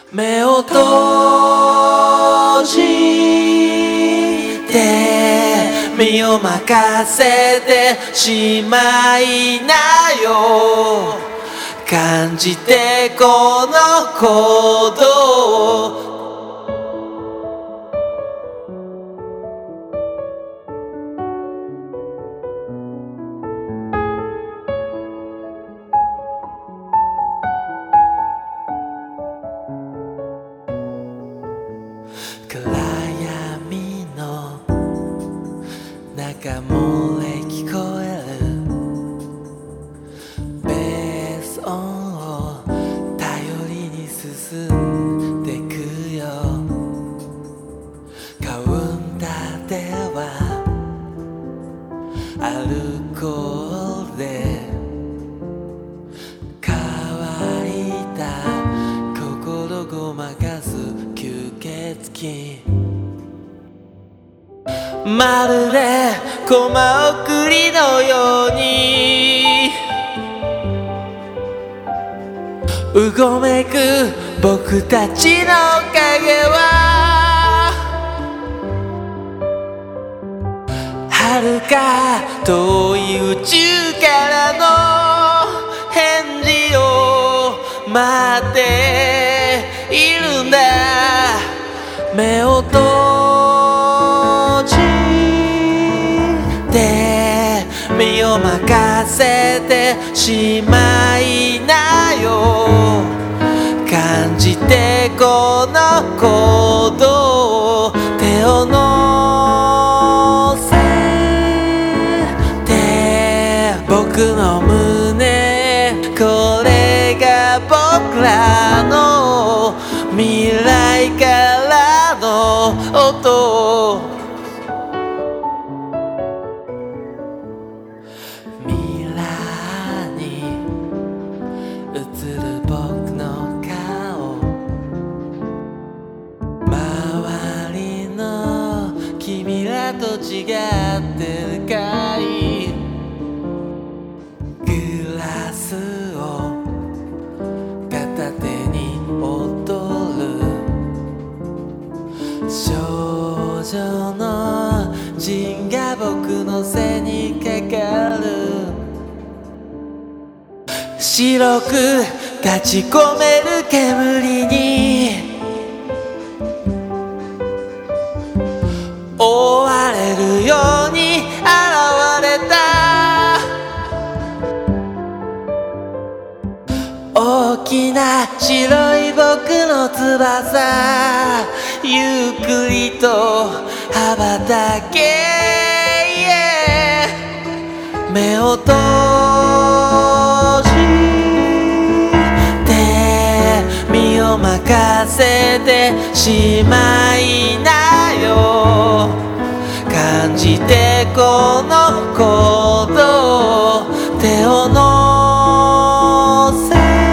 目を閉じて身を任せてしまいなよ。感じてこの行動暗闇の中漏れ聞こえるベース音を頼りに進んでくよ。カウンターではアルコールで乾いた心ごまかす吸血鬼。まるでコマ送りのようにうごめく僕たちの影は遥か遠い宇宙からの返事を待っているんだ。目を閉じて身を任せてしまいなよ。感じてこの行動手を乗せて僕の胸これが僕らの未来からの音。ミラーに映る僕の顔周りの君らと違ってるかい。グラスを片手に踊る少女の陣が僕の背にかかる。白く立ち込める煙に追われるように現れた大きな白い僕の翼ゆっくりと羽ばたけ、目を閉じて身を任せてしまいなよ。感じてこの行動手を乗せ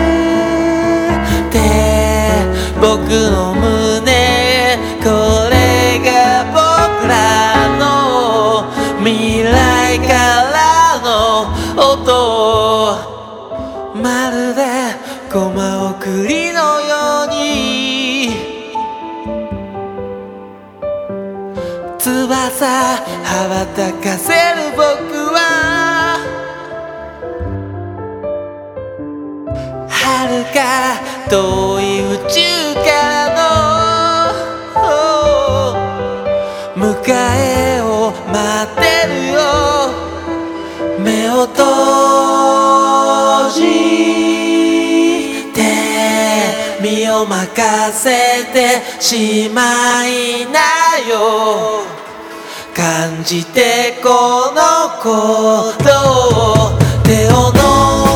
て僕の胸これが僕らの未来からの音。まるでコマ送りのように翼羽ばたかせる僕は遥か遠い宇宙からの迎えを待ってるよ。目を閉じて身を任せてしまいなよ。感じてこの行動手を乗せ